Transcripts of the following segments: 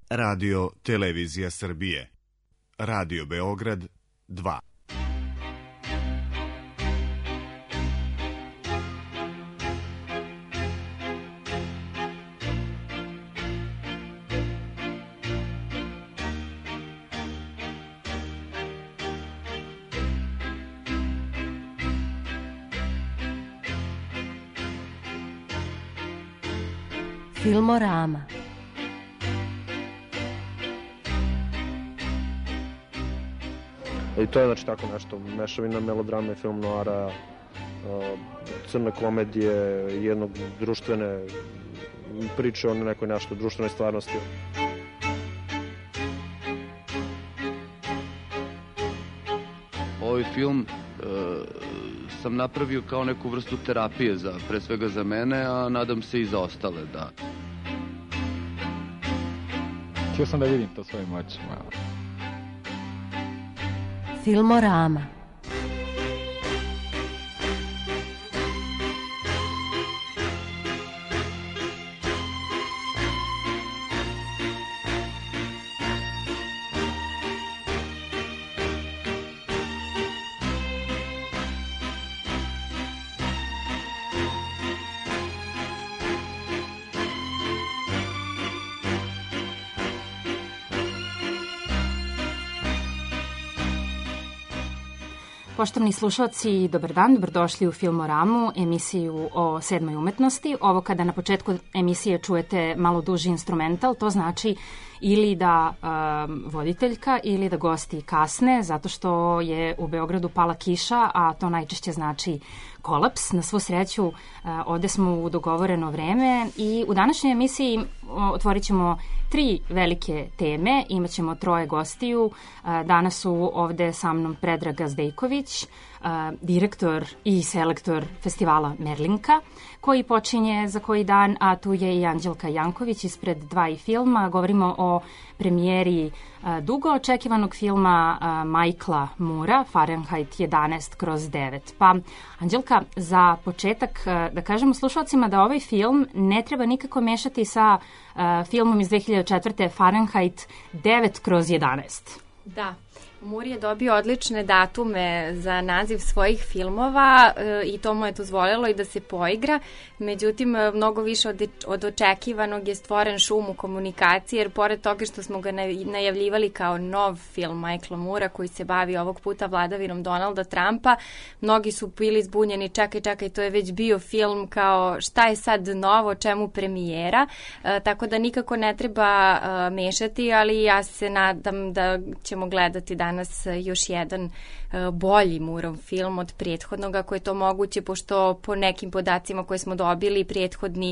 Radio Televizija Srbije. Radio Beograd 2. Filmorama. I to je znači tako nešto, mešavina melodrame, film noara, crne komedije, jednog društvene priče o nekoj našoj društvenoj stvarnosti. Ovaj film sam napravio kao neku vrstu terapije, pre svega za mene, a nadam se i za ostale, da. Htio sam da vidim to svojim očima. Filmorama. Poštovni slušalci, dobar dan, dobrodošli u Filmoramu, emisiju o 7. umetnosti. Ovo kada na početku emisije čujete malo duži instrumental, to znači ili da voditeljka ili da gosti kasne, zato što je u Beogradu pala kiša, a to najčešće znači kolaps. Na svu sreću, ovde smo u dogovoreno vreme i u današnjoj emisiji otvorit ćemo 3 velike teme, imat ćemo 3 gostiju. Danas su ovde sa mnom Predrag Zdejković, direktor i selektor festivala Merlinka, koji počinje za koji dan, a tu je i Anđelka Janković ispred 2 filma. Govorimo o premijeri dugo očekivanog filma Michaela Moora, Fahrenheit 11/9. Pa, Anđelka, za početak da kažemo slušalcima da ovaj film ne treba nikako mešati sa filmom iz 2004. Fahrenheit 9/11. Da. Moore je dobio odlične datume za naziv svojih filmova i to mu je dozvolilo i da se poigra. Međutim, mnogo više od očekivanog je stvoren šum u komunikaciji, jer pored toga što smo ga najavljivali kao nov film Michaela Moora koji se bavi ovog puta vladavinom Donalda Trumpa, mnogi su bili zbunjeni, čekaj, to je već bio film, kao šta je sad novo, čemu premijera, tako da nikako ne treba mešati, ali ja se nadam da ćemo gledati danas još jedan bolji Moorov film od prethodnog, ako je to moguće, pošto po nekim podacima koje smo dobili, prethodni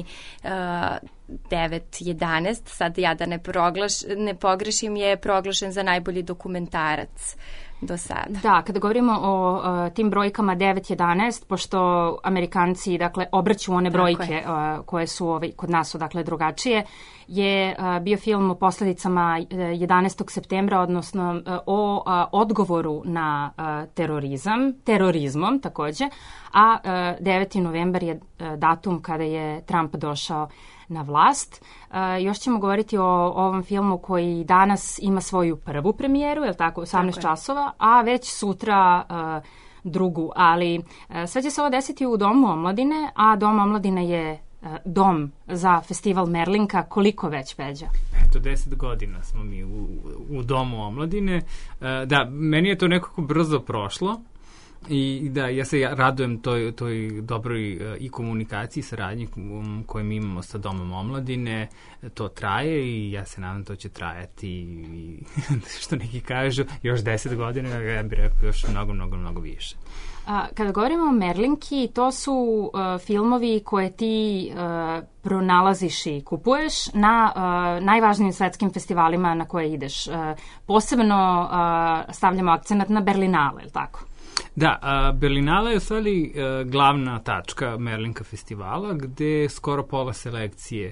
9/11, sad ja da ne pogrešim, je proglašen za najbolji dokumentarac do sada. Da, kada govorimo o tim brojkama 9/11, pošto Amerikanci, dakle, obrću one brojke koje su kod nas su, dakle, drugačije, je bio film o posledicama 11. septembra, odnosno o odgovoru na terorizmom takođe, a 9. novembar je datum kada je Trump došao na vlast. Još ćemo govoriti o ovom filmu koji danas ima svoju prvu premijeru, je li tako, 18 časova, a već sutra drugu, ali sve će se ovo desiti u Domu omladine, a Dom omladine je dom za festival Merlinka. Koliko već, Peđa? Eto, 10 godina smo mi u Domu omladine. Da, meni je to nekako brzo prošlo. I da, ja se radujem toj dobroj i komunikaciji, saradnji koju mi imamo sa Domom omladine. To traje i ja se nadam to će trajati i što neki kažu još 10 godina, ja bih rekao još mnogo više. Kada govorimo o Merlinki, to su filmovi koje ti pronalaziš i kupuješ na najvažnijim svetskim festivalima na koje ideš. Posebno stavljamo akcenat na Berlinale, je li tako? Da, Berlinale je u stvari glavna tačka Merlinka festivala, gde skoro pola selekcije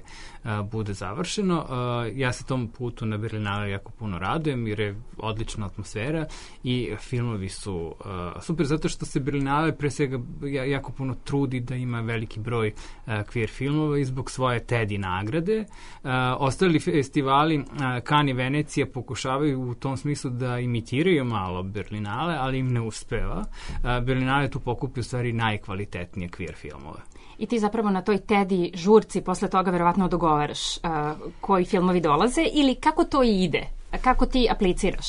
bude završeno. Ja se tom putu na Berlinale jako puno radujem jer je odlična atmosfera i filmovi su super zato što se Berlinale pre svega jako puno trudi da ima veliki broj queer filmova i zbog svoje Teddy nagrade. Ostali festivali Cannes i Venecija pokušavaju u tom smislu da imitiraju malo Berlinale, ali im ne uspeva. Berlinale tu pokupi u stvari najkvalitetnije queer filmove. I ti zapravo na toj Teddy žurci posle toga verovatno dogovaraš koji filmovi dolaze ili kako to ide? Kako ti apliciraš?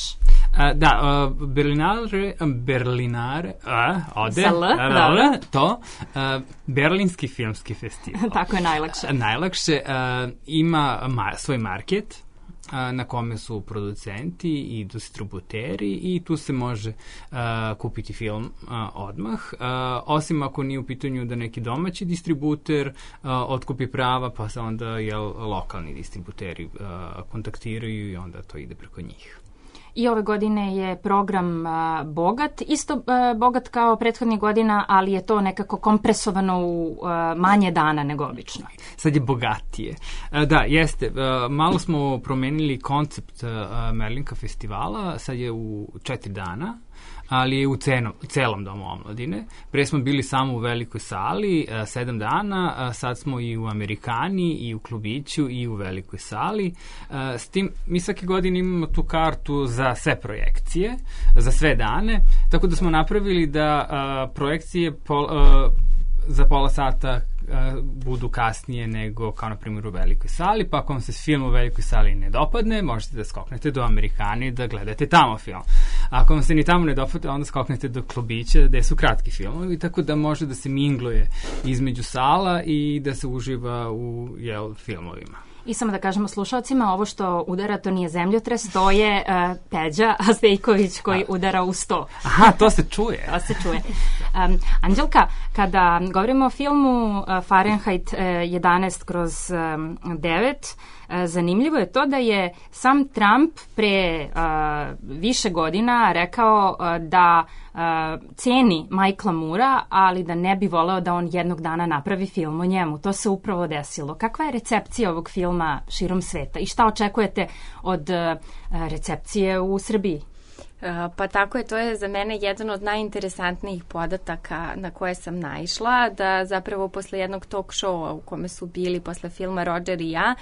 Berlinare, ode, Sa L, to, Berlinski filmski festival. Tako je najlakše. Najlakše, ima svoj market, na kome su producenti i distributeri i tu se može kupiti film odmah. Osim ako nije u pitanju da neki domaći distributer otkupi prava, pa se onda lokalni distributeri kontaktiraju i onda to ide preko njih. I ove godine je program bogat, isto bogat kao prethodnih godina, ali je to nekako kompresovano u manje dana nego obično. Sad je bogatije. Da, jeste. Malo smo promenili koncept Merlinka festivala, sad je u 4 dana, ali je u celom domu omladine. Pre smo bili samo u velikoj sali 7 dana, sad smo i u Amerikani, i u klubiću, i u velikoj sali. S tim, mi svake godine imamo tu kartu za sve projekcije, za sve dane, tako da smo napravili da projekcije za pola sata budu kasnije nego kao na primjer u velikoj sali, pa ako vam se film u velikoj sali ne dopadne, možete da skoknete do Amerikani da gledate tamo film. Ako vam se ni tamo ne dopadne, onda skoknete do klubića gde su kratki filmovi, tako da može da se mingluje između sala i da se uživa u filmovima. I samo da kažemo slušalcima, ovo što udara to nije zemljotres, to je Peđa Stejković koji udara u sto. Aha, to se čuje. To se čuje. Anđelka, kada govorimo o filmu Fahrenheit 11/9, zanimljivo je to da je sam Trump pre više godina rekao da ceni Michaela Moora, ali da ne bi voleo da on jednog dana napravi film o njemu. To se upravo desilo. Kakva je recepcija ovog filma širom sveta i šta očekujete od recepcije u Srbiji? Pa tako je, to je za mene jedan od najinteresantnijih podataka na koje sam naišla, da zapravo posle jednog talk showa u kome su bili posle filma Roger i ja,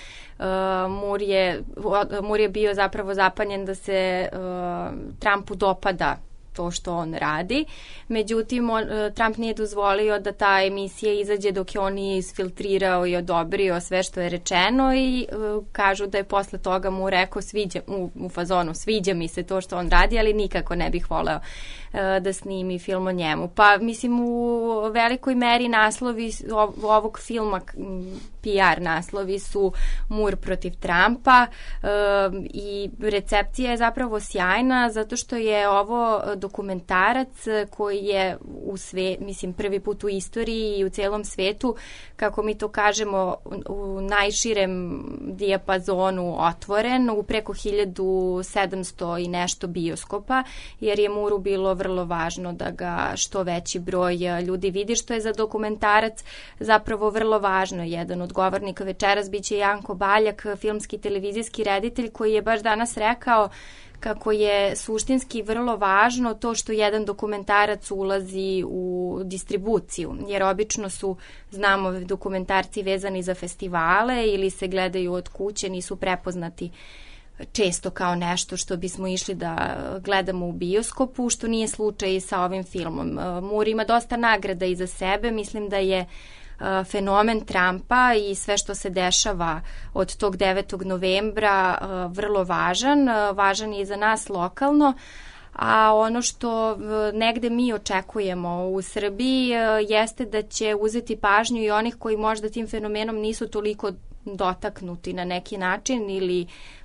Moore je bio zapravo zapanjen da se Trumpu dopada to što on radi. Međutim, Trump nije dozvolio da ta emisija izađe dok je on nije isfiltrirao i odobrio sve što je rečeno i kažu da je posle toga mu rekao u fazonu sviđa mi se to što on radi, ali nikako ne bih voleo da snimi film o njemu. Pa mislim u velikoj meri naslovi ovog filma, PR naslovi su Moore protiv Trumpa i recepcija je zapravo sjajna zato što je ovo dokumentarac koji je prvi put u istoriji i u celom svetu, kako mi to kažemo, u najširem dijapazonu otvoren, u preko 1700 i nešto bioskopa, jer je Mooreu bilo vrlo važno da ga što veći broj ljudi vidi, što je za dokumentarac zapravo vrlo važno. Jedan od govornika večeras biće Janko Baljak, filmski televizijski reditelj, koji je baš danas rekao kako je suštinski vrlo važno to što jedan dokumentarac ulazi u distribuciju, jer obično su, znamo, dokumentarci vezani za festivale ili se gledaju od kuće, nisu prepoznati često kao nešto što bismo išli da gledamo u bioskopu, što nije slučaj sa ovim filmom. Moore ima dosta nagrada iza sebe, mislim da je fenomen Trumpa i sve što se dešava od tog 9. novembra vrlo važan je i za nas lokalno, a ono što negde mi očekujemo u Srbiji jeste da će uzeti pažnju i onih koji možda tim fenomenom nisu toliko dotaknuti na neki način ili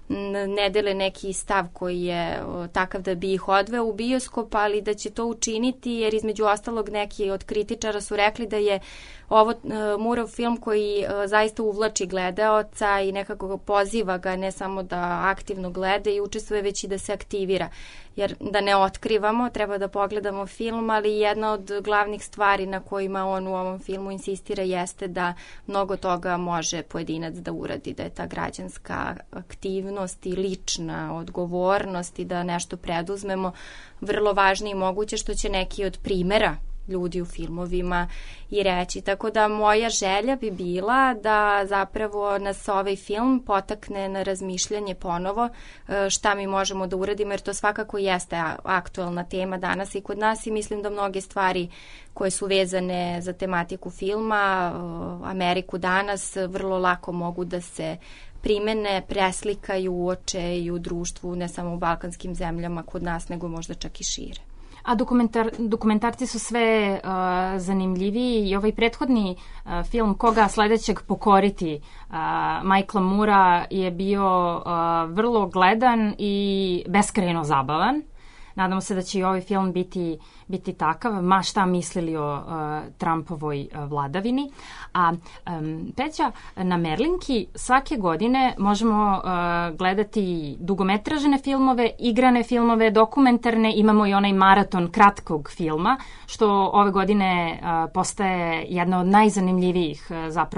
ne dele neki stav koji je takav da bi ih odveo u bioskop, ali da će to učiniti jer između ostalog neki od kritičara su rekli da je ovo Murov film koji zaista uvlači gledaoca i nekako poziva ga ne samo da aktivno gleda i učestvuje, već i da se aktivira. Jer da ne otkrivamo, treba da pogledamo film, ali jedna od glavnih stvari na kojima on u ovom filmu insistira jeste da mnogo toga može pojedinac da uradi, da je ta građanska aktivnost i lična odgovornost i da nešto preduzmemo vrlo važno i moguće, što će neki od primera ljudi u filmovima i reći. Tako da moja želja bi bila da zapravo nas ovaj film potakne na razmišljanje ponovo šta mi možemo da uradimo, jer to svakako jeste aktualna tema danas i kod nas i mislim da mnoge stvari koje su vezane za tematiku filma, Ameriku danas, vrlo lako mogu da se primene, preslikaju, uoče i u društvu, ne samo u balkanskim zemljama kod nas, nego možda čak i šire. A dokumentarci su sve zanimljiviji i ovaj prethodni film Koga sledećeg pokoriti Michaela Moora je bio vrlo gledan i beskrajno zabavan. Nadamo se da će i ovaj film biti takav, ma šta mislili o Trumpovoj vladavini. A Peća, na Merlinki svake godine možemo gledati dugometražne filmove, igrane filmove, dokumentarne, imamo i onaj maraton kratkog filma, što ove godine postaje jedna od najzanimljivijih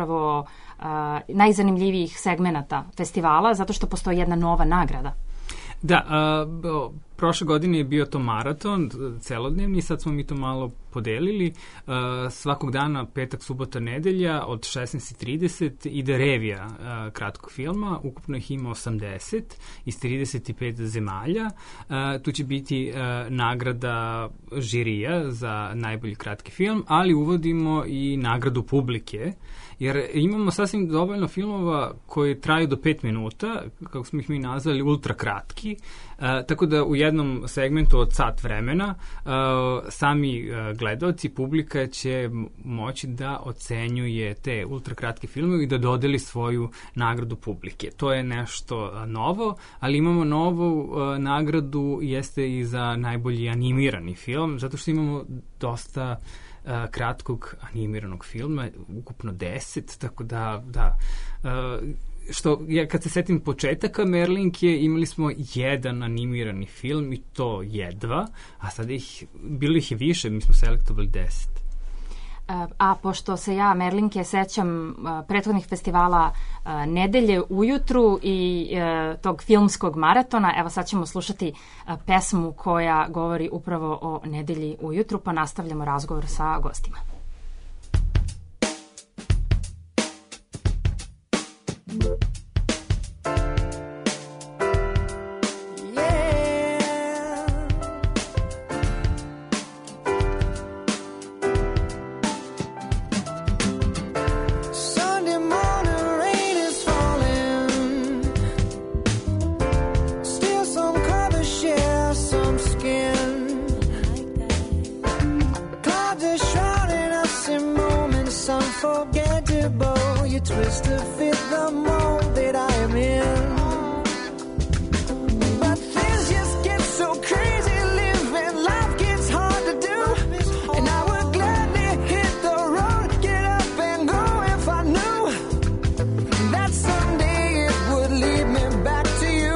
najzanimljivijih segmenata festivala, zato što postoji jedna nova nagrada. Da, prošle godine je bio to maraton, celodnevni, sad smo mi to malo podelili. Svakog dana, petak, subota, nedelja, od 16:30 ide revija kratkog filma, ukupno ih ima 80 iz 35 zemalja. Tu će biti nagrada žirija za najbolji kratki film, ali uvodimo i nagradu publike, jer imamo sasvim dovoljno filmova koji traju do 5 minuta, kako smo ih mi nazvali, ultra kratki, tako da u jednom segmentu od sat vremena sami gledaoci, publika će moći da ocenjuje te ultra kratke filmove i da dodeli svoju nagradu publike. To je nešto novo, ali imamo novu nagradu, jeste i za najbolji animirani film, zato što imamo dosta kratkog animiranog filma, ukupno 10, tako da što, kad se setim početaka Merlinke, imali smo jedan animirani film i to jedva, a sada bilo ih je više, mi smo selektovali 10. A pošto se ja Merlinke sećam prethodnih festivala nedelje ujutru i tog filmskog maratona, evo sad ćemo slušati pesmu koja govori upravo o nedelji ujutru, pa nastavljamo razgovor sa gostima. Twist to fit the mold that I am in. But things just get so crazy living, life gets hard to do. And I would gladly hit the road, get up and go if I knew that someday it would lead me back to you.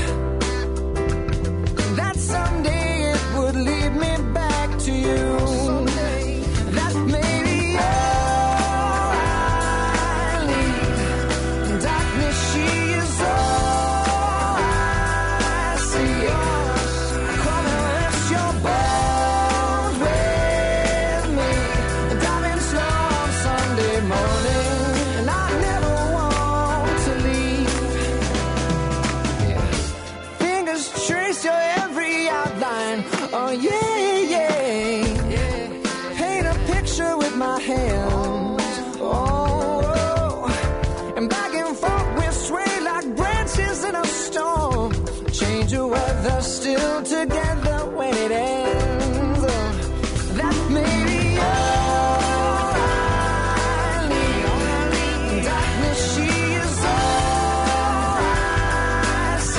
That someday it would lead me back to you. That maybe still together when it ends. That may be all I need. Darkness, she is all I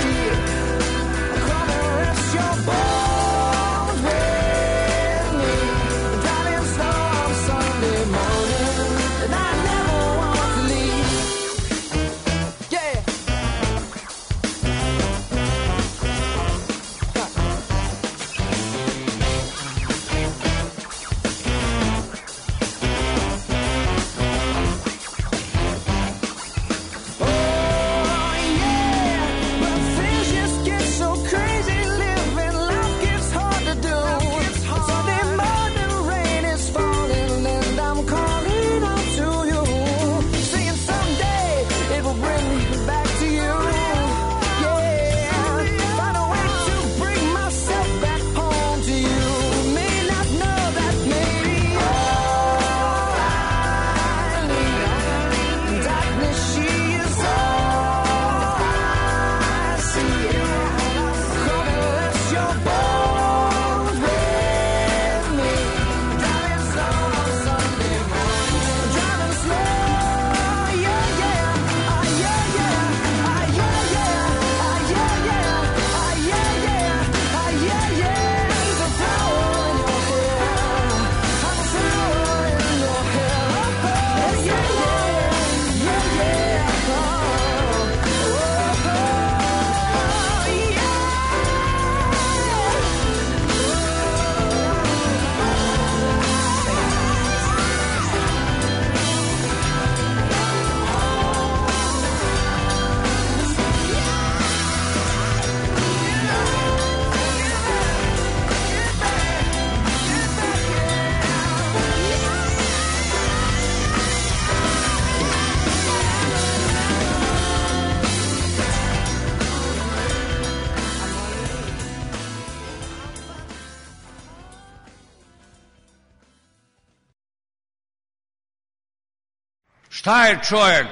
šta je čovjek,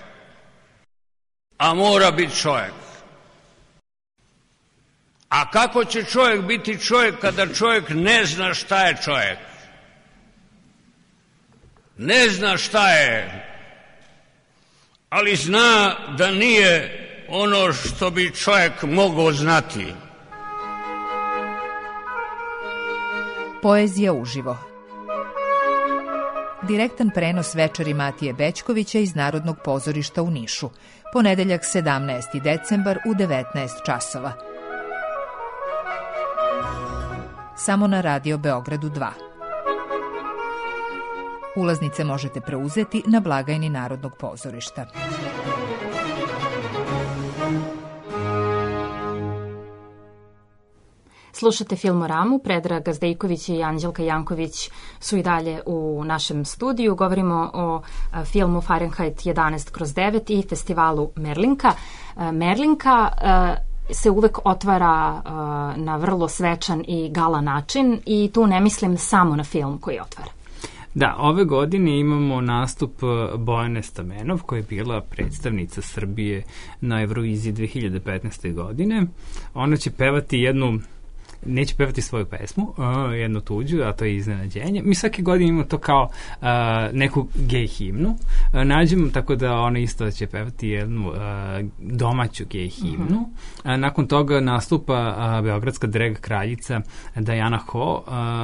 a mora biti čovjek. A kako će čovjek biti čovjek kada čovjek ne zna šta je čovjek? Ne zna šta je, ali zna da nije ono što bi čovjek mogao znati. Poezija uživo. Direktan prenos večeri Matije Bećkovića iz Narodnog pozorišta u Nišu. Ponedeljak 17. decembar u 19 časova. Samo na Radio Beogradu 2. Ulaznice možete preuzeti na blagajni Narodnog pozorišta. Slušate Filmoramu, Predrag Gazdejković i Anđelka Janković su i dalje u našem studiju. Govorimo o filmu Fahrenheit 11/9 i festivalu Merlinka. Merlinka se uvek otvara na vrlo svečan i gala način i tu ne mislim samo na film koji otvara. Da, ove godine imamo nastup Bojane Stamenov, koja je bila predstavnica Srbije na Euroviziji 2015. godine. Ona će pevati neće pevati svoju pesmu, jednu tuđu, a to je Iznenađenje. Mi svake godine imamo to kao neku gej himnu. Nađemo, tako da ona isto će pevati jednu domaću gej himnu. Nakon toga nastupa beogradska drag kraljica Dajana Ho,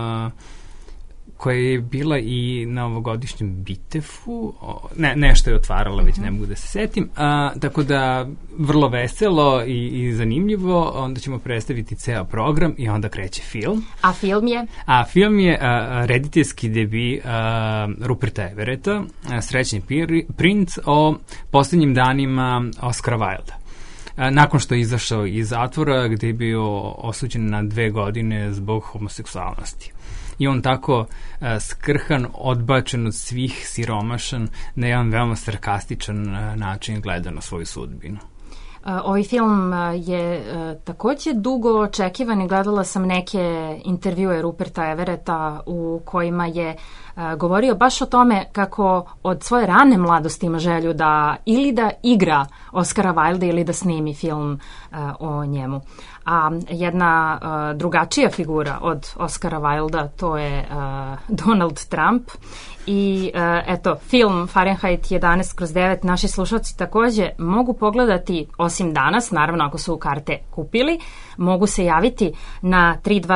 koja je bila i na ovogodišnjem Bitefu, nešto je otvarala, već ne mogu da se setim, tako da vrlo veselo i zanimljivo, onda ćemo predstaviti ceo program i onda kreće film. A film je? A film je rediteljski debi Ruperta Everetta, Srećni princ, o posljednjim danima Oscara Wilda. Nakon što je izašao iz zatvora gde je bio osuđen na 2 godine zbog homoseksualnosti. I on tako skrhan, odbačen od svih, siromašan, na jedan veoma sarkastičan način gleda na svoju sudbinu. Ovaj film je takođe dugo očekivan i gledala sam neke intervjue Ruperta Everetta u kojima je govorio baš o tome kako od svoje rane mladosti ima želju da ili da igra Oscara Wilda ili da snimi film o njemu. A jedna drugačija figura od Oscara Wilda, to je Donald Trump. I eto, film Fahrenheit 11/9 naši slušalci takođe mogu pogledati, osim danas, naravno ako su karte kupili, mogu se javiti na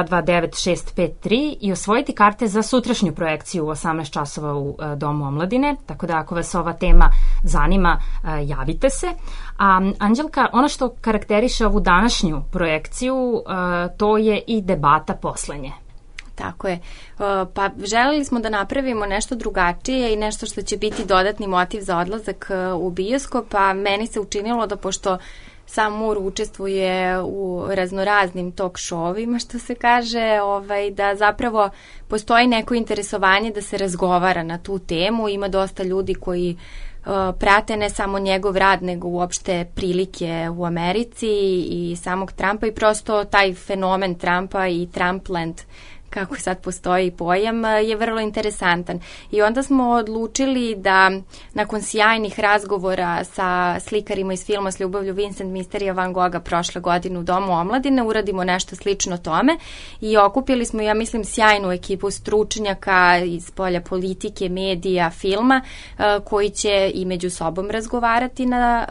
3229-653 i osvojiti karte za sutrašnju projekciju u 18 časova u Domu omladine, tako da ako vas ova tema zanima, javite se. A Anđelka, ono što karakteriše ovu današnju projekciju, to je i debata posle nje. Tako je. Pa želeli smo da napravimo nešto drugačije i nešto što će biti dodatni motiv za odlazak u bioskop, a meni se učinilo da pošto sam Mur učestvuje u raznoraznim talk showima, što se kaže, da zapravo postoji neko interesovanje da se razgovara na tu temu. Ima dosta ljudi koji prate ne samo njegov rad, nego uopšte prilike u Americi i samog Trumpa i prosto taj fenomen Trumpa i Trumpland, kako sad postoji pojam, je vrlo interesantan. I onda smo odlučili da nakon sjajnih razgovora sa slikarima iz filma S ljubavlju Vincent Misterija Van Gogha prošle godine u Domu omladine uradimo nešto slično tome i okupili smo, ja mislim, sjajnu ekipu stručnjaka iz polja politike, medija, filma, koji će i među sobom razgovarati na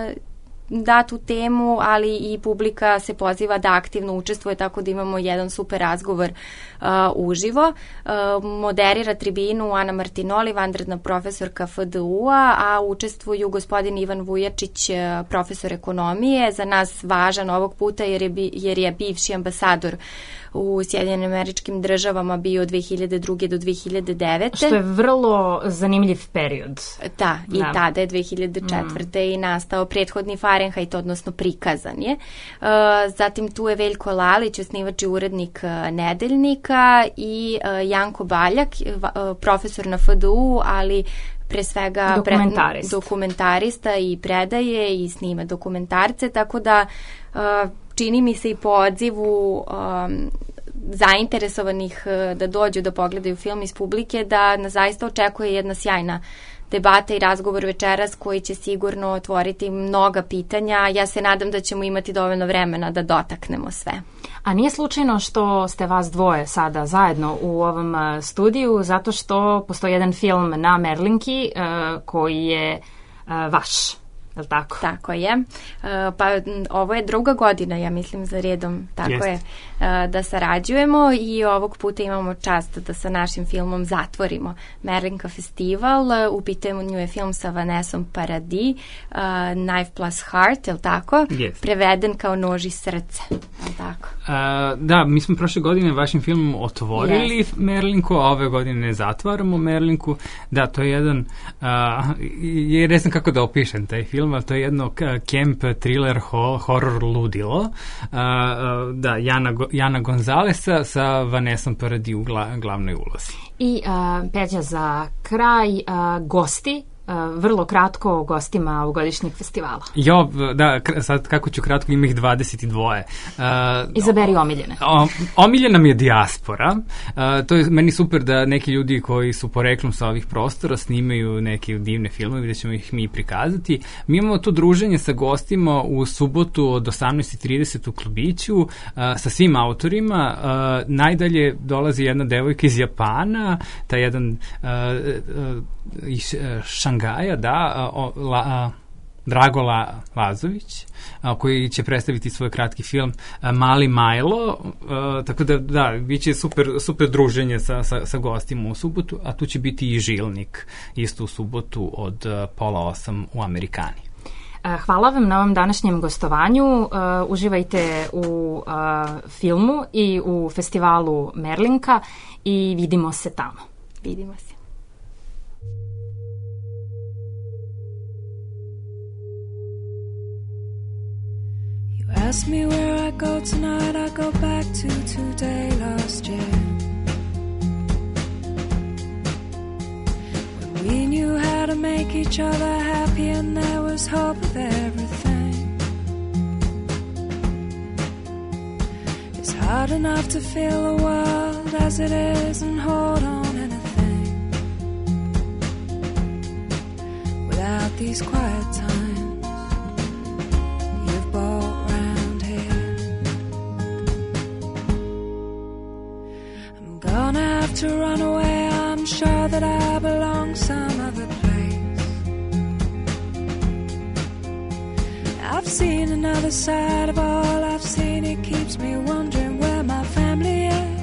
datu temu, ali i publika se poziva da aktivno učestvuje, tako da imamo jedan super razgovor uživo. Moderira tribinu Ana Martinoli, vanredna profesorka FDU-a, a učestvuju gospodin Ivan Vujačić, profesor ekonomije, za nas važan ovog puta jer je bivši ambasador u Sjedinjenim Američkim Državama bio od 2002. do 2009. Što je vrlo zanimljiv period. Da, i tada je 2004. i nastao prethodni Fahrenheit, odnosno prikazan je. Zatim tu je Veljko Lalić, osnivač i urednik Nedeljnika, i Janko Baljak, profesor na FDU, ali pre svega dokumentarista i predaje i snima dokumentarce, tako da čini mi se i po odzivu zainteresovanih da dođu da pogledaju film iz publike da nas zaista očekuje jedna sjajna debata i razgovor večeras koji će sigurno otvoriti mnoga pitanja. Ja se nadam da ćemo imati dovoljno vremena da dotaknemo sve. A nije slučajno što ste vas dvoje sada zajedno u ovom studiju, zato što postoji jedan film na Merlinki koji je vaš, je li tako? Tako je. Pa ovo je druga godina, ja mislim, za redom, tako je, da sarađujemo i ovog puta imamo čast da sa našim filmom zatvorimo Merlinka festival. U pitanju je film sa Vanessom Paradis, Knife plus Heart, je li tako? Yes. Preveden kao Nož i srce, je li tako? Da, mi smo prošle godine vašim filmom otvorili Merlinku, a ove godine zatvaramo Merlinku. Da, to je jedan, ne znam kako da opišem taj film, ali to je jedno camp, thriller, horror ludilo. Da, Jana Gonzalesa sa Vanessom Paradis u glavnoj ulozi. I Peđa, za kraj, gosti, vrlo kratko o gostima ovogodišnjeg festivala. Jo, da, sad kako ću kratko, ima ih 22. Izaberi omiljene. Omiljena mi je dijaspora. To je meni super da neki ljudi koji su poreklom sa ovih prostora snimaju neke divne filmove, da ćemo ih mi prikazati. Mi imamo to druženje sa gostima u subotu od 18:30 u klubiću sa svim autorima. Najdalje dolazi jedna devojka iz Japana, taj jedan iz Šangaja, Drago Lazović, koji će predstaviti svoj kratki film Mali Majlo, tako da, bit će super druženje sa gostima u subotu, a tu će biti i Žilnik, isto u subotu od 7:30 u Amerikani. Hvala vam na ovom današnjem gostovanju. Uživajte u filmu i u festivalu Merlinka i vidimo se tamo. Vidimo se. Ask me where I go tonight, I go back to today last year, when we knew how to make each other happy and there was hope of everything. It's hard enough to feel the world as it is and hold on anything without these quiet times you've bought. Gonna have to run away, I'm sure that I belong some other place. I've seen another side of all I've seen, it keeps me wondering where my family is.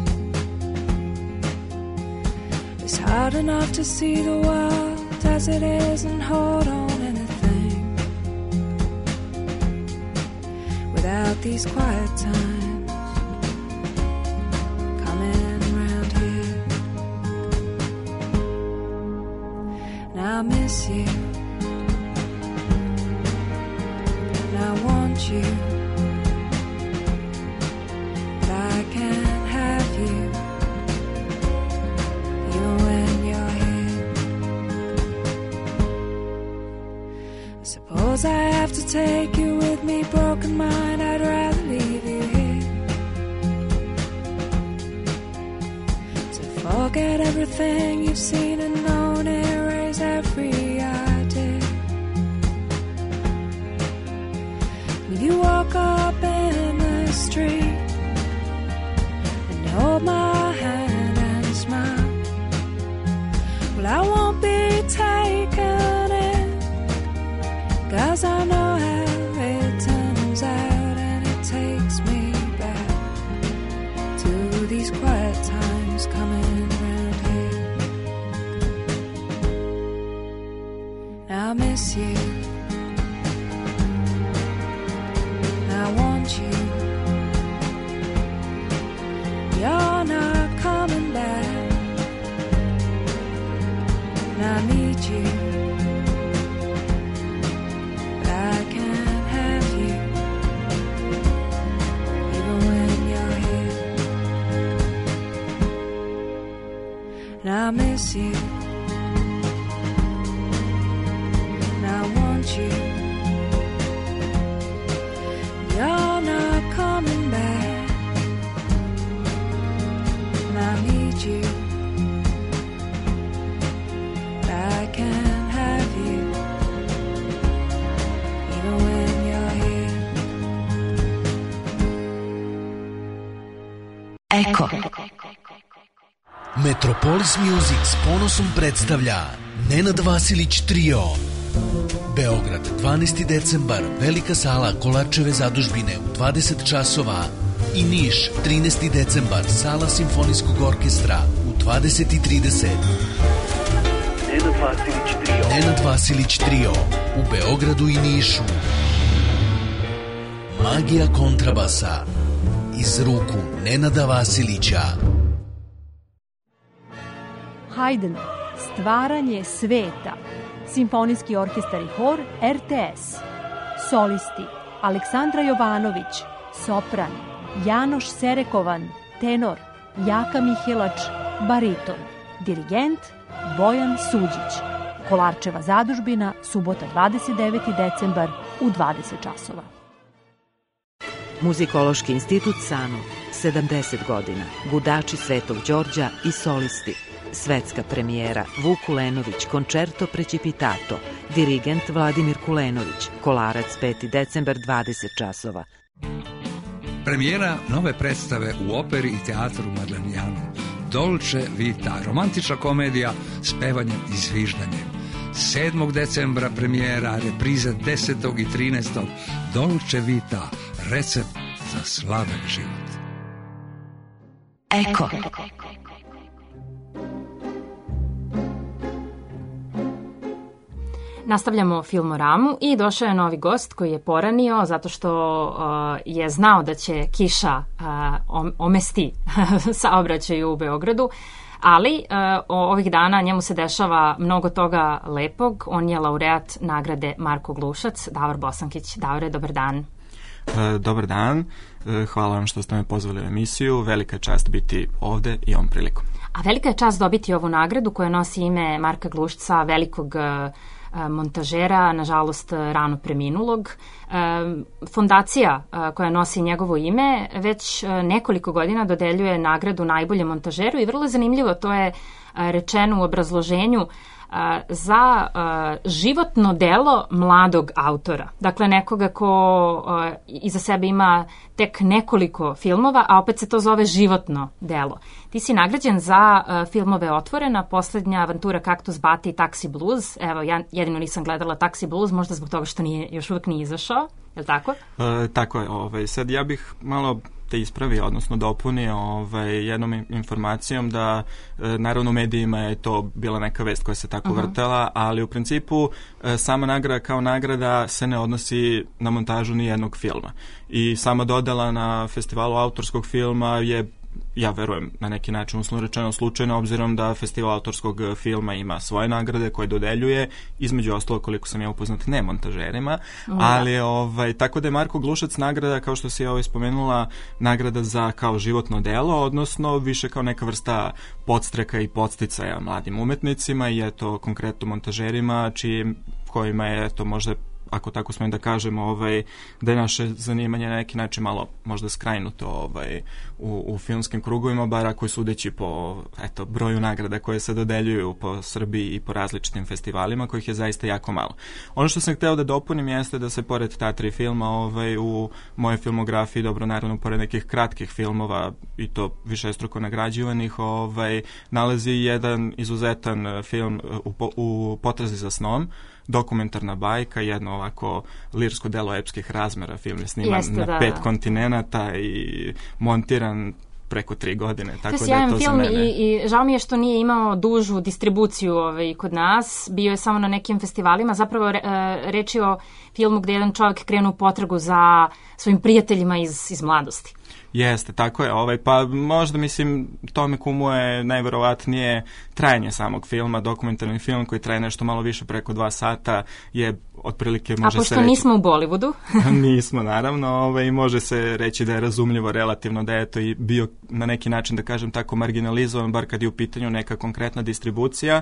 It's hard enough to see the world as it is and hold on anything without these quiet times. I miss you, and I want you, but I can't have you, even when you're here. I suppose I have to take you with me, broken mind, I'd rather leave you here, to forget everything you've seen and known, erase every idea. If you walk up in the street and hold my hand and smile, well, I won't be taken in, 'cause I know how it turns out, and it takes me back to these quiet times coming around here. I miss you, I want you, you're not coming back, and I need you, but I can't have you, even when you're here. And I miss you, you. You're not coming back, and I need you, but I can't. Eko. Metropolis Music s ponosom predstavlja Nenad Vasilić Trio. Beograd, 12. decembar, Velika sala Kolarčeve zadužbine u 20 časova. I Niš, 13. decembar, sala Simfonijskog orkestra u 20:30. Nenad Vasilić Trio u Beogradu i Nišu. Magija kontrabasa iz ruku Nenada Vasilića. Haydn, Stvaranje sveta, Simfonijski orkestar i hor RTS. Solisti: Aleksandra Jovanović, sopran; Janoš Serekovan, tenor; Jaka Mihelač, bariton; dirigent Bojan Suđić. Kolarčeva zadužbina, subota 29. decembar u 20 časova. Muzikološki institut SANU, 70 godina, Gudači Svetog Đorđa i solisti. Svetska premijera Vuk Kulenović, Končerto Precipitato, dirigent Vladimir Kulenović. Kolarac, 5. decembar, 20 časova. Premijera nove predstave u operi i teatru Madlenijanu. Dolce Vita, romantična komedija s pevanjem i zviždanjem. 7. decembra premijera, repriza 10. i 13. Dolce Vita, recept za slaven život. Eko. Nastavljamo Filmoramu i došao je novi gost koji je poranio zato što je znao da će kiša omesti saobraćaj u Beogradu, ali ovih dana njemu se dešava mnogo toga lepog. On je laureat nagrade Marko Glušac. Davor Bosankić. Davore, dobar dan. Dobar dan, hvala vam što ste me pozvali u emisiju, velika je čast biti ovde i ovom prilikom. A velika je čast dobiti ovu nagradu koja nosi ime Marka Glušca, velikog montažera, nažalost rano preminulog. Fondacija koja nosi njegovo ime već nekoliko godina dodeljuje nagradu najboljem montažeru i vrlo zanimljivo, to je rečeno u obrazloženju, za životno delo mladog autora. Dakle, nekoga ko iza sebe ima tek nekoliko filmova, a opet se to zove životno delo. Ti si nagrađen za filmove Otvorena, Poslednja avantura Kaktus Bate i Taxi Blues. Evo, ja jedino nisam gledala Taxi Blues, možda zbog toga što još uvijek nije izašao. Je li tako? Tako je. Sad ja bih malo te ispravi, odnosno dopunio jednom informacijom da naravno u medijima je to bila neka vest koja se tako vrtela, ali u principu sama nagrada kao nagrada se ne odnosi na montažu ni jednog filma. I sama dodela na festivalu autorskog filma je, ja verujem, na neki način uslovno rečeno slučajno, obzirom da festival autorskog filma ima svoje nagrade koje dodeljuje, između ostalo, koliko sam ja upoznat, ne montažerima, ali tako da je Marko Glušac nagrada, kao što si spomenula, nagrada za kao životno delo, odnosno više kao neka vrsta podstreka i podsticaja mladim umetnicima i eto konkretno montažerima kojima je eto možda, ako tako smijem da kažem, da je naše zanimanje na neki način malo možda skrajnuto u filmskim krugovima, bar ako je sudeći po broju nagrada koje se dodeljuju po Srbiji i po različitim festivalima, kojih je zaista jako malo. Ono što sam hteo da dopunim jeste da se pored ta 3 filma u mojoj filmografiji, dobro naravno pored nekih kratkih filmova i to višestruko nagrađivanih, nalazi jedan izuzetan film u Potrazi za snom, dokumentarna bajka, jedno ovako lirsko delo epskih razmera. Film je sniman na 5 kontinenata i montiran preko 3 godine. Tako to je da je to film za mene. I žao mi je što nije imao dužu distribuciju kod nas. Bio je samo na nekim festivalima. Zapravo reč je o filmu gde jedan čovjek krenu u potragu za svojim prijateljima iz mladosti. Jeste, tako je. Pa možda, mislim, tome kumuje najverovatnije trajanje samog filma. Dokumentarni film koji traje nešto malo više preko 2 sata je otprilike, može se reći... A pošto nismo u Bollywoodu? Nismo, naravno, i može se reći da je razumljivo relativno da je to i bio na neki način, da kažem tako, marginalizovan, bar kad je u pitanju neka konkretna distribucija,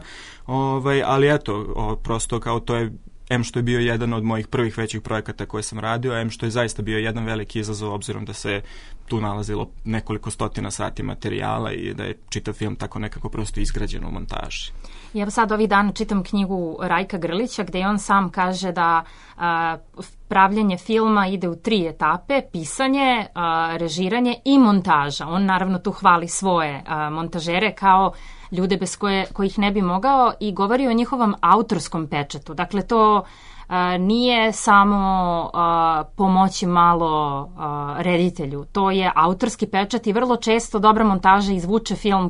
ali eto, prosto kao to je što je bio jedan od mojih prvih većih projekata koje sam radio, što je zaista bio jedan veliki izazov, obzirom da se tu nalazilo nekoliko stotina sati materijala i da je čitav film tako nekako prosto izgrađen u montaži. I evo sad ovih dana čitam knjigu Rajka Grlića gde on sam kaže da pravljenje filma ide u 3 etape, pisanje, režiranje i montaža. On naravno tu hvali svoje montažere kao ljude bez kojih ne bi mogao i govori o njihovom autorskom pečetu. Dakle, to nije samo pomoći malo reditelju, to je autorski pečat i vrlo često dobra montaža izvuče film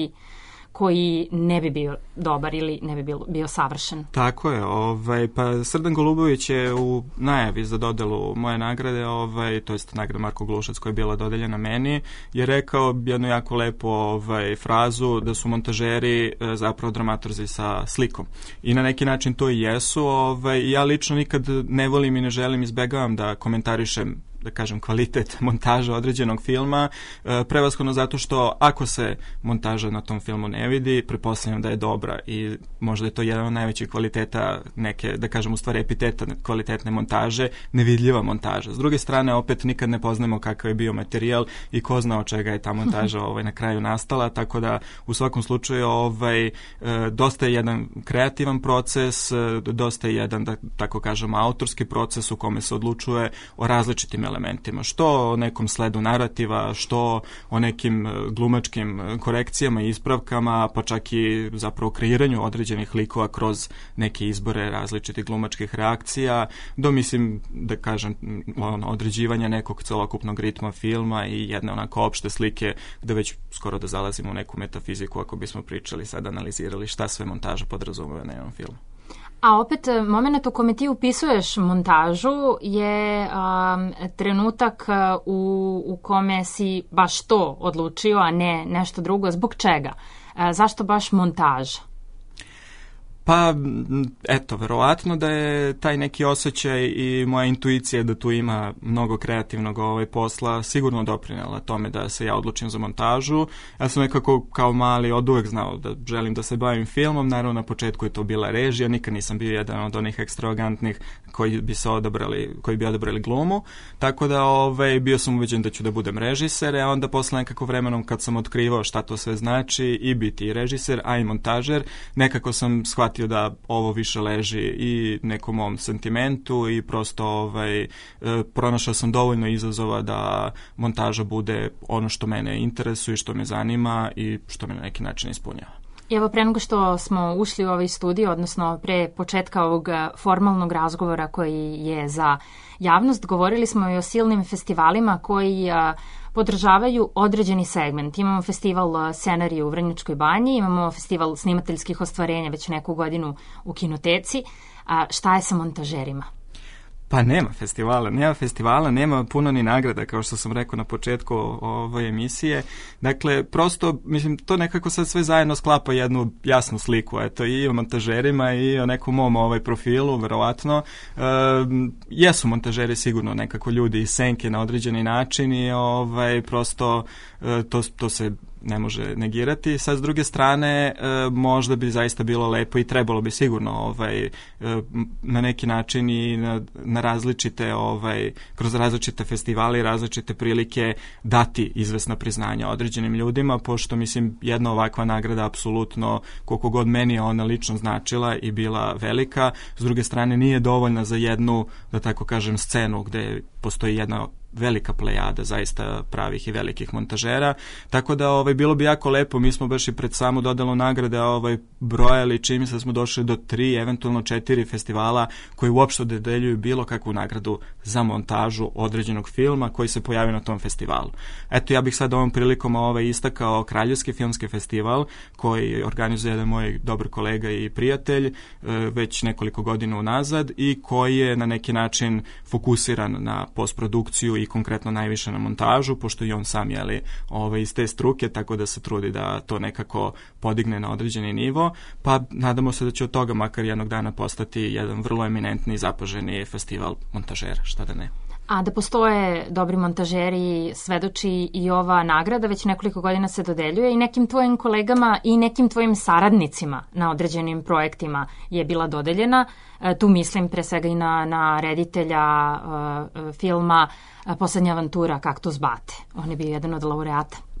koji ne bi bio dobar ili ne bi bio savršen. Tako je, pa Srdan Golubović je u najavi za dodelu moje nagrade, to jest nagrada Marko Glušac koja je bila dodeljena meni, je rekao jednu jako lepu frazu da su montažeri zapravo dramaturzi sa slikom. I na neki način to i jesu. Ja lično nikad ne volim i ne želim, izbegavam da komentarišem, da kažem, kvalitet montaža određenog filma, prevashodno zato što ako se montaža na tom filmu ne vidi, pretpostavljam da je dobra i možda je to jedan od najvećih kvaliteta neke, da kažem, u stvari epiteta kvalitetne montaže, nevidljiva montaža. S druge strane, opet nikad ne poznajemo kakav je bio materijal i ko zna od čega je ta montaža na kraju nastala, tako da u svakom slučaju dosta je jedan kreativan proces, dosta je jedan, da tako kažem, autorski proces u kome se odlučuje o različitim elementima, što o nekom sledu narativa, što o nekim glumačkim korekcijama i ispravkama, pa čak i zapravo kreiranju određenih likova kroz neke izbore različitih glumačkih reakcija, do, mislim, da kažem, određivanja nekog celokupnog ritma filma i jedne onako opšte slike, gde već skoro da zalazimo u neku metafiziku ako bismo pričali, sad analizirali šta sve montaža podrazumeva na jednom filmu. A opet, moment u kome ti upisuješ montažu je trenutak u kome si baš to odlučio, a ne nešto drugo. Zbog čega? Zašto baš montaža? Pa, eto, verovatno da je taj neki osjećaj i moja intuicija da tu ima mnogo kreativnog posla sigurno doprinela tome da se ja odlučim za montažu. Ja sam nekako kao mali oduvek znao da želim da se bavim filmom, naravno na početku je to bila režija, nikad nisam bio jedan od onih ekstravagantnih koji bi odabrali glumu, tako da bio sam ubeđen da ću da budem režiser, a onda posle nekako vremenom kad sam otkrivao šta to sve znači i biti i režiser, a i montažer, nekako sam shvatio da ovo više leži i nekom mom sentimentu i prosto pronašao sam dovoljno izazova da montaža bude ono što mene interesuje, što me zanima i što me na neki način ispunjava. Evo, pre nego što smo ušli u ovaj studio, odnosno pre početka ovog formalnog razgovora koji je za javnost, govorili smo i o silnim festivalima koji podržavaju određeni segment. Imamo festival scenarija u Vrnjačkoj banji, imamo festival snimateljskih ostvarenja već neku godinu u Kinoteci. Šta je sa montažerima? Pa nema festivala, nema puno ni nagrada, kao što sam rekao na početku ove emisije. Dakle, prosto, mislim, to nekako sad sve zajedno sklapa jednu jasnu sliku, eto, i o montažerima i o nekom mom profilu, verovatno. Jesu montažeri sigurno nekako ljudi iz senke na određeni način i prosto to se ne može negirati. Sad, s druge strane, možda bi zaista bilo lepo i trebalo bi sigurno na neki način i na različite, kroz različite festivale i različite prilike dati izvesna priznanja određenim ljudima, pošto, mislim, jedna ovakva nagrada apsolutno, koliko god meni je ona lično značila i bila velika, s druge strane nije dovoljna za jednu, da tako kažem, scenu gde postoji jedna velika plejada zaista pravih i velikih montažera, tako da bilo bi jako lepo, mi smo baš i pred samu dodelu nagrade brojali, čini se da smo došli do 3, eventualno 4 festivala koji uopšte dodeljuju bilo kakvu nagradu za montažu određenog filma koji se pojavi na tom festivalu. Eto, ja bih sad ovom prilikom istakao Kraljevski filmski festival koji organizuje jedan moj dobar kolega i prijatelj već nekoliko godina unazad i koji je na neki način fokusiran na postprodukciju i konkretno najviše na montažu, pošto i on sam iz te struke, tako da se trudi da to nekako podigne na određeni nivo, pa nadamo se da će od toga makar jednog dana postati jedan vrlo eminentni i zapaženi festival montažera, šta da ne. A da postoje dobri montažeri svedoči i ova nagrada, već nekoliko godina se dodeljuje i nekim tvojim kolegama i nekim tvojim saradnicima na određenim projektima je bila dodeljena. Tu mislim pre svega i na reditelja filma Poslednja avantura Kaktus Bate. On je bio jedan od laureata.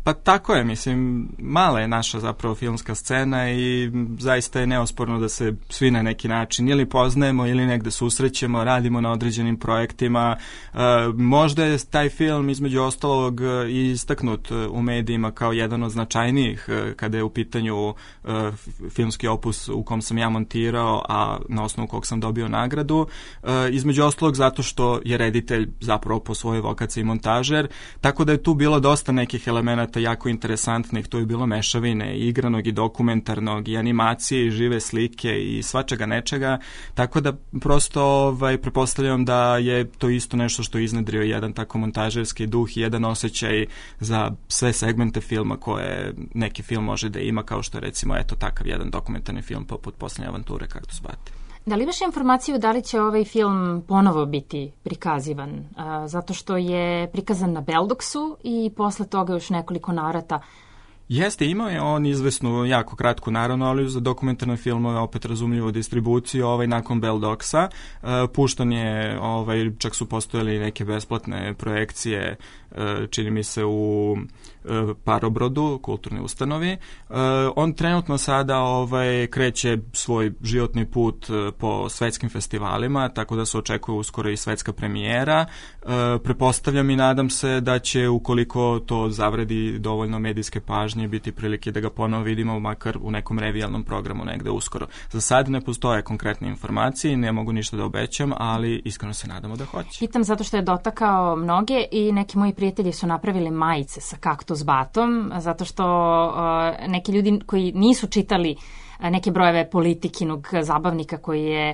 Pa tako je, mislim, mala je naša zapravo filmska scena i zaista je neosporno da se svi na neki način ili poznajemo ili negde susrećemo, radimo na određenim projektima. Možda je taj film između ostalog i istaknut u medijima kao jedan od značajnijih kada je u pitanju filmski opus u kom sam ja montirao, a na osnovu kog sam dobio nagradu. Između ostalog zato što je reditelj zapravo po svojoj vokaciji montažer, tako da je tu bilo dosta nekih elemenata jako interesantnih, tu je bilo mešavine i igranog i dokumentarnog i animacije i žive slike i svačega nečega, tako da prosto pretpostavljam da je to isto nešto što je iznedrio jedan tako montažerski duh i jedan osjećaj za sve segmente filma koje neki film može da ima, kao što je recimo eto takav jedan dokumentarni film poput Posljednje avanture Kaktus Bate. Da li imaš informaciju da li će ovaj film ponovo biti prikazivan? Zato što je prikazan na Beldoksu i posle toga još nekoliko navrata. Jeste, imao je on izvesnu, jako kratku naravno, ali za dokumentarne filmove opet razumljivo distribuciju nakon Beldoksa. Puštan je, čak su postojali neke besplatne projekcije, čini mi se u Parobrodu, kulturnoj ustanovi. On trenutno sada kreće svoj životni put po svetskim festivalima, tako da se očekuje uskoro i svetska premijera. Pretpostavljam i nadam se da će, ukoliko to zavredi dovoljno medijske pažnje, biti prilike da ga ponovo vidimo, makar u nekom revijalnom programu negde uskoro. Za sad ne postoje konkretne informacije, ne mogu ništa da obećam, ali iskreno se nadamo da hoće. Pitam zato što je dotakao mnoge i neki moji prijatelji su napravili majice sa Kaktus Batom, zato što neki ljudi koji nisu čitali neke brojeve Politikinog zabavnika koji je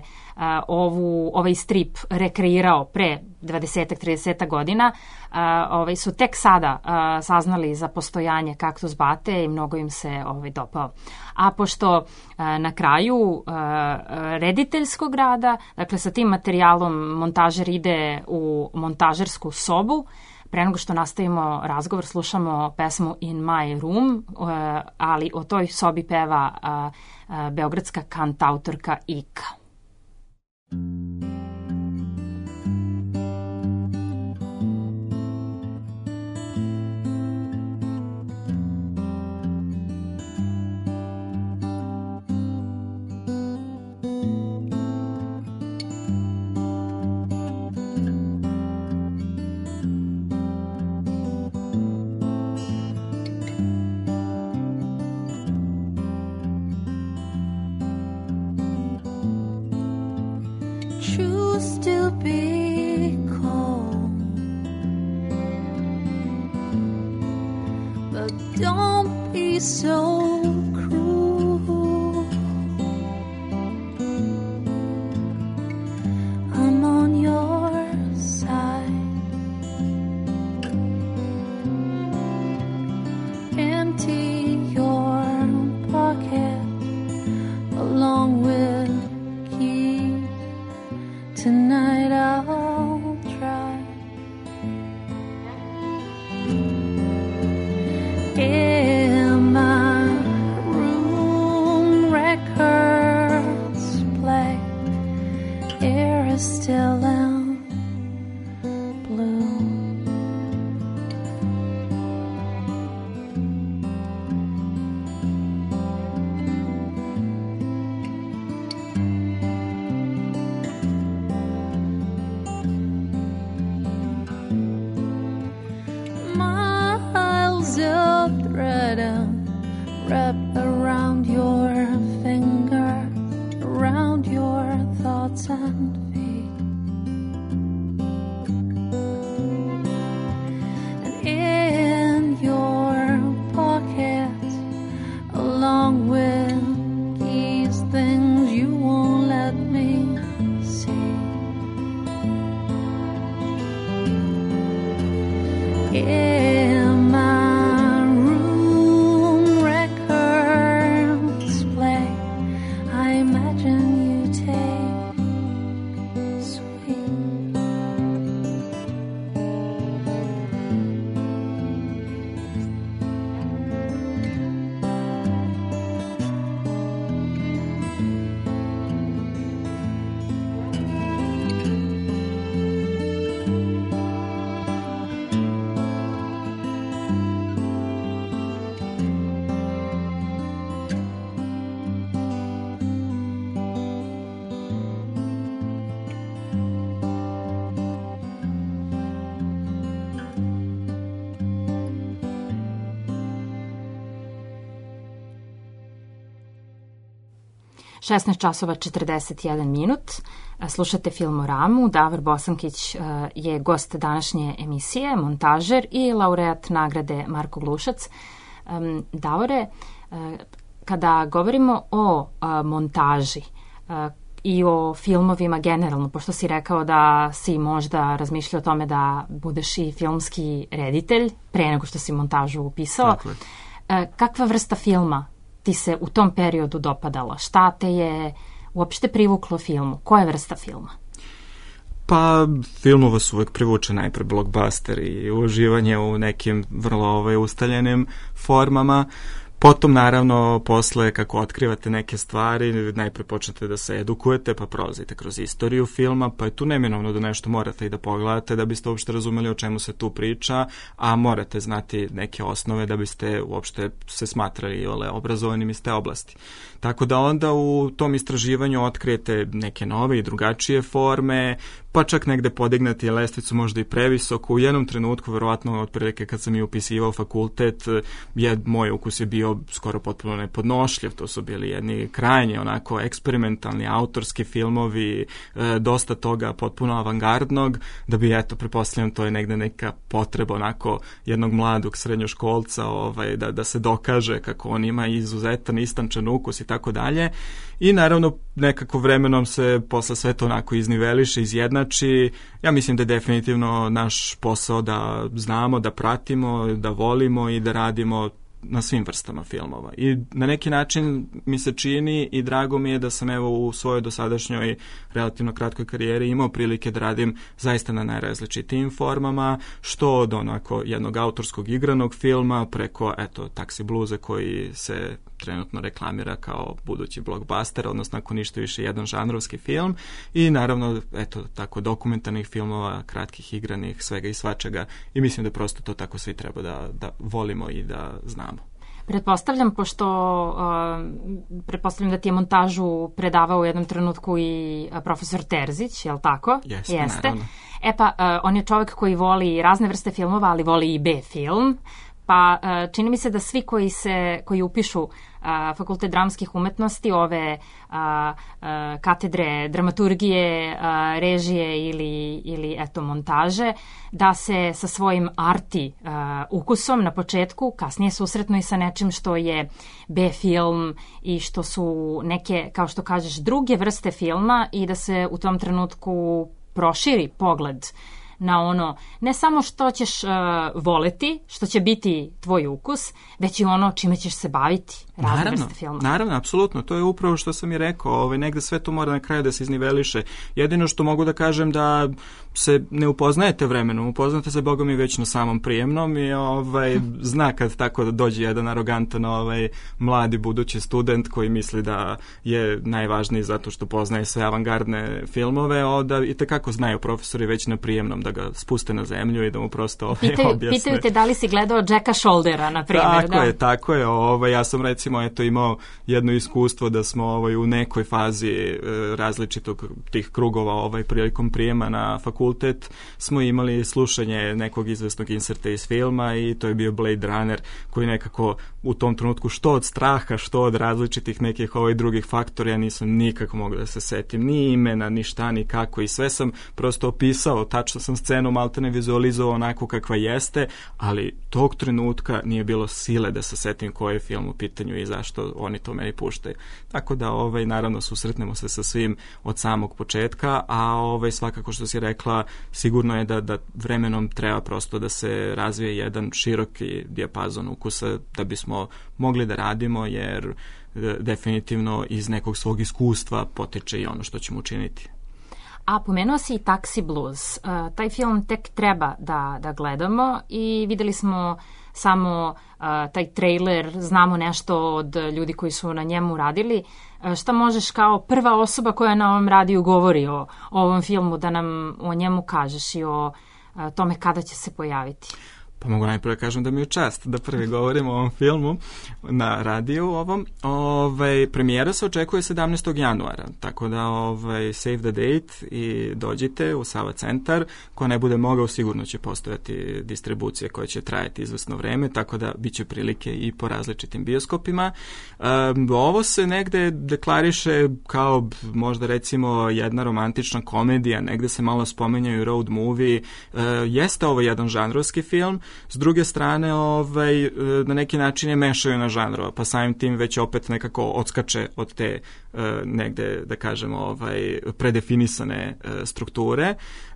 ovaj strip rekreirao pre 20-30 godina, su tek sada saznali za postojanje Kaktus Bate i mnogo im se dopao. A pošto na kraju rediteljskog rada, dakle sa tim materijalom montažer ide u montažersku sobu, pre nego što nastavimo razgovor, slušamo pesmu In My Room, ali o toj sobi peva beogradska kantautorka Ika. Choose to be cold, but don't be so cruel. I'm on your side. Empty your pocket along with tonight I'll try. In my room, records play. Air is still and blue. Wrapped around your finger, around your thoughts and feet. And in your pocket, along with these things you won't let me see. In my 16 časova 41 minut. Slušate Filmoramu. Davor Bosankić je gost današnje emisije, montažer i laureat nagrade Marko Glušac. Davore, kada govorimo o montaži i o filmovima generalno, pošto si rekao da si možda razmišljao o tome da budeš i filmski reditelj pre nego što si montažu upisao, kakva vrsta filma ti se u tom periodu dopadala? Šta te je uopšte privuklo filmu? Koja je vrsta filma? Pa, filmova su uvek privuče najpre blockbuster i uživanje u nekim vrlo ustaljenim formama. Potom, naravno, posle kako otkrivate neke stvari, najpre počnete da se edukujete, pa prolazite kroz istoriju filma, pa je tu neminovno da nešto morate i da pogledate da biste uopšte razumeli o čemu se tu priča, a morate znati neke osnove da biste uopšte se smatrali obrazovanim iz te oblasti. Tako da onda u tom istraživanju otkrijete neke nove i drugačije forme, pa čak negde podignati lestvicu možda i previsoko. U jednom trenutku, verovatno otprilike kad sam i upisivao fakultet, moj ukus je bio skoro potpuno nepodnošljiv. To su bili jedni krajnje onako eksperimentalni autorski filmovi, dosta toga potpuno avangardnog, da bi pretpostavljam to je negde neka potreba onako jednog mladog srednjoškolca da se dokaže kako on ima izuzetan istančan ukus i tako dalje. I naravno nekako vremenom se posle sve to onako izniveliše, izjednači. Ja mislim da je definitivno naš posao da znamo, da pratimo, da volimo i da radimo na svim vrstama filmova. I na neki način mi se čini i drago mi je da sam u svojoj dosadašnjoj relativno kratkoj karijeri imao prilike da radim zaista na najrazličitijim formama, što od onako jednog autorskog igranog filma preko Taxi Bluesa koji se trenutno reklamira kao budući blockbuster, odnosno ako ništa više jedan žanrovski film, i naravno tako dokumentarnih filmova, kratkih igranih, svega i svačega, i mislim da prosto to tako svi treba da volimo i da znamo. Pretpostavljam, pretpostavljam da ti je montažu predavao u jednom trenutku i profesor Terzić, je li tako? Jeste. Naravno. On je čovjek koji voli razne vrste filmova, ali voli i B-film. Pa čini mi se da svi koji upišu Fakultet dramskih umetnosti, ove katedre dramaturgije, režije ili montaže, da se sa svojim arti ukusom na početku, kasnije susretno i sa nečim što je B-film i što su neke, kao što kažeš, druge vrste filma, i da se u tom trenutku proširi pogled na ono, ne samo što ćeš voleti, što će biti tvoj ukus, već i ono čime ćeš se baviti, razne vrste filma. Naravno, apsolutno, to je upravo što sam i rekao, negde sve to mora na kraju da se izniveliše. Jedino što mogu da kažem da se ne upoznajete vremenom, upoznate se Bogom i već na samom prijemnom, i zna kad tako da dođe jedan arogantan mladi budući student koji misli da je najvažniji zato što poznaje sve avangardne filmove, da i tekako znaju profesori već na prijemnom da ga spuste na zemlju i da mu prosto objasne. Pitaju te da li si gledao Jacka Shouldera, na primjer. Tako je. Ja sam recimo imao jedno iskustvo da smo u nekoj fazi različitog tih krugova prilikom prijema na fakultet smo imali slušanje nekog izvesnog inserta iz filma, i to je bio Blade Runner, koji nekako u tom trenutku, što od straha, što od različitih nekih drugih faktora, ja nisam nikako mogao da se setim ni imena, ni šta, ni kako, i sve sam prosto opisao, tačno sam scenu maltene vizualizovao onako kakva jeste, ali tog trenutka nije bilo sile da se setim koji je film u pitanju i zašto oni to meni puštaju. Tako da naravno susretnemo se sa svim od samog početka, a svakako što si rekla, sigurno je da vremenom treba prosto da se razvije jedan široki dijapazon ukusa da bismo mogli da radimo, jer definitivno iz nekog svog iskustva potiče i ono što ćemo učiniti. A pomenuo si i Taxi Blues. Taj film tek treba da gledamo i videli smo samo taj trailer, znamo nešto od ljudi koji su na njemu radili. Šta možeš kao prva osoba koja na ovom radiju govori o ovom filmu da nam o njemu kažeš i o tome kada će se pojaviti? Pa mogu najprve kažem da mi je čast da prvi govorim o ovom filmu na radiju ovom. Premijera se očekuje 17. januara, tako da save the date i dođite u Sava centar. Ko ne bude mogao, sigurno će postojati distribucije koja će trajati izvesno vreme, tako da bit će prilike i po različitim bioskopima. Ovo se negde deklariše kao možda recimo jedna romantična komedija, negde se malo spomenjaju road movie. Jeste ovo jedan žanrovski film, s druge strane na neki način je mešaju na žanrova, pa samim tim već opet nekako odskače od te negde, da kažemo, predefinisane strukture.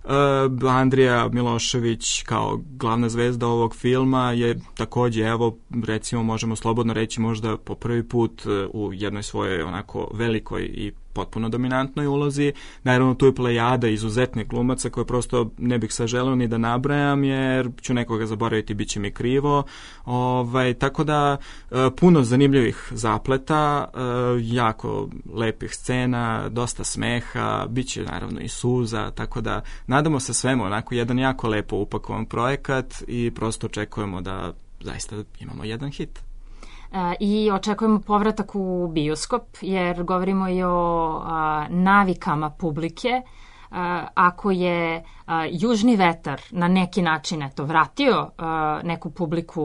Andrija Milošević kao glavna zvezda ovog filma je takođe, evo, recimo možemo slobodno reći možda po prvi put u jednoj svojoj onako velikoj i potpuno dominantnoj ulozi. Naravno, tu je plejada izuzetnih glumaca koje prosto ne bih sad želeo ni da nabrajam, jer ću nekoga zaboraviti, bit će mi krivo. Tako da, puno zanimljivih zapleta, jako lepih scena, dosta smeha, bit će naravno i suza, tako da nadamo se svemu, onako jedan jako lepo upakovan projekat i prosto očekujemo da zaista imamo jedan hit. I očekujemo povratak u bioskop, jer govorimo i o navikama publike. Ako je Južni vetar na neki način vratio neku publiku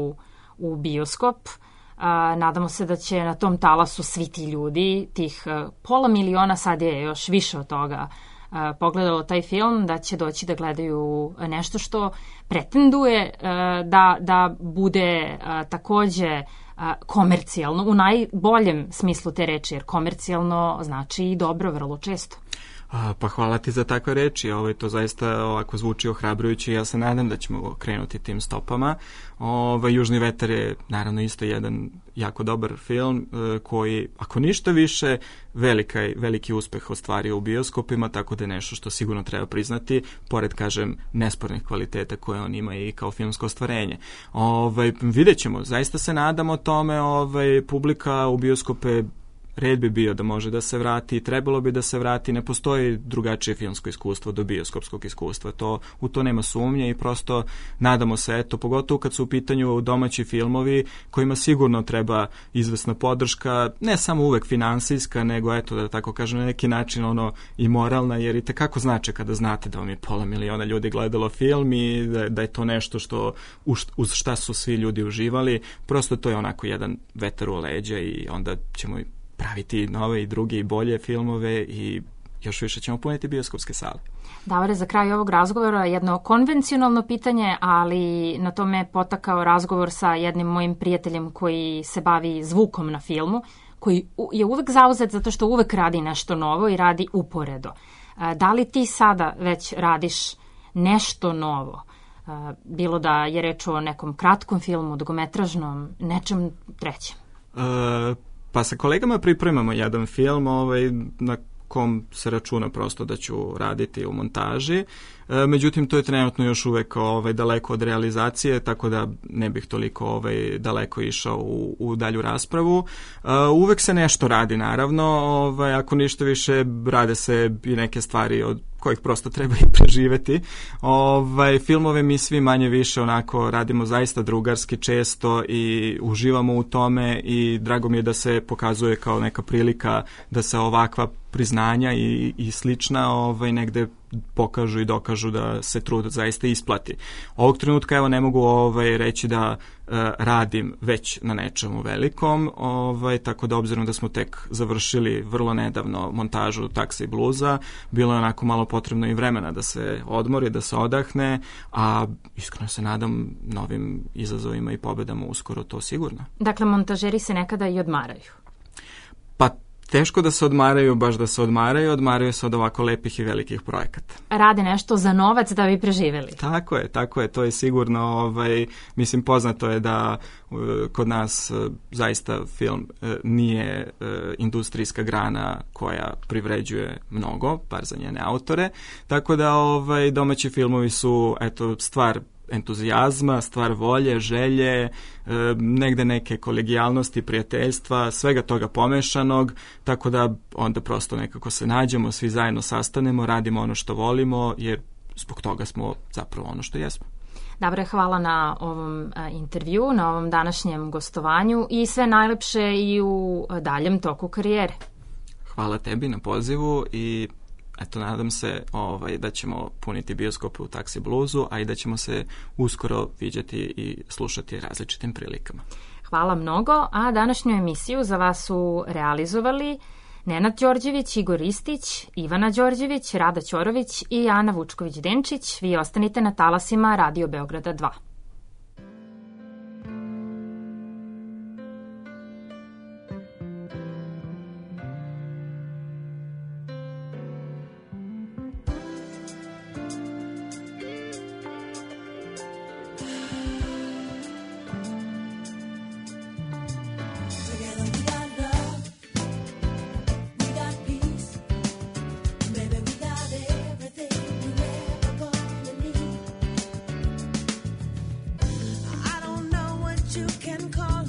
u bioskop, nadamo se da će na tom talasu svi ti ljudi, tih 500.000, sad je još više od toga, pogledalo taj film, da će doći da gledaju nešto što pretenduje da bude takođe komercijalno, u najboljem smislu te reči, jer komercijalno znači i dobro vrlo često. Pa hvala ti za takve reči, to zaista ovako zvuči ohrabrujuće i ja se nadam da ćemo krenuti tim stopama. Južni vetar je naravno isto jedan jako dobar film koji, ako ništa više, veliki uspeh ostvario u bioskopima, tako da je nešto što sigurno treba priznati, pored, kažem, nespornih kvaliteta koje on ima i kao filmsko ostvarenje. Vidjet ćemo, zaista se nadamo tome, publika u bioskope red bi bio da može da se vrati, trebalo bi da se vrati, ne postoji drugačije filmsko iskustvo do bioskopskog iskustva, u to nema sumnje i prosto nadamo se, pogotovo kad su u pitanju domaći filmovi kojima sigurno treba izvesna podrška, ne samo uvek finansijska, nego da tako kažem na neki način i moralna, jer i tekako znači kada znate da vam je 500.000 ljudi gledalo film i da je to nešto što uz šta su svi ljudi uživali, prosto to je onako jedan vetar u leđa i onda ćemo praviti nove i druge i bolje filmove i još više ćemo puniti bioskopske sale. Davore, za kraj ovog razgovora jedno konvencionalno pitanje, ali na to me potakao razgovor sa jednim mojim prijateljem koji se bavi zvukom na filmu, koji je uvek zauzet zato što uvek radi nešto novo i radi uporedo. Da li ti sada već radiš nešto novo? Bilo da je reč o nekom kratkom filmu, dugometražnom, nečem trećem? Pa sa kolegama pripremamo jedan film na kom se računa prosto da ću raditi u montaži. Međutim, to je trenutno još uvek daleko od realizacije, tako da ne bih toliko daleko išao u dalju raspravu. Uvek se nešto radi, naravno. Ako ništa više, rade se i neke stvari od kojih prosto treba i preživeti. Filmove mi svi manje više onako radimo zaista drugarski često i uživamo u tome i drago mi je da se pokazuje kao neka prilika da se ovakva priznanja i slična negde pokažu i dokažu da se trud zaista isplati. Ovog trenutka evo ne mogu reći da radim već na nečemu velikom, tako da obzirom da smo tek završili vrlo nedavno montažu Taksi bluza, bilo je onako malo potrebno i vremena da se odmori, da se odahne, a iskreno se nadam novim izazovima i pobedama uskoro, to sigurno. Dakle, montažeri se nekada i odmaraju. Pa teško da se odmaraju, baš da se odmaraju se od ovako lepih i velikih projekata. Rade nešto za novac da bi preživeli. Tako je, to je sigurno, mislim, poznato je da kod nas zaista film nije industrijska grana koja privređuje mnogo, bar za njene autore, tako da domaći filmovi su, stvar entuzijazma, stvar volje, želje, negde neke kolegijalnosti, prijateljstva, svega toga pomešanog, tako da onda prosto nekako se nađemo, svi zajedno sastanemo, radimo ono što volimo, jer zbog toga smo zapravo ono što jesmo. Dobre, hvala na ovom intervju, na ovom današnjem gostovanju i sve najlepše i u daljem toku karijere. Hvala tebi na pozivu i eto, nadam se da ćemo puniti bioskope u Taksi bluzu, a i da ćemo se uskoro viđati i slušati različitim prilikama. Hvala mnogo, a današnju emisiju za vas su realizovali Nenad Đorđević, Igor Ristić, Ivana Đorđević, Rada Ćorović i Ana Vučković-Denčić. Vi ostanite na talasima Radio Beograda 2. You can call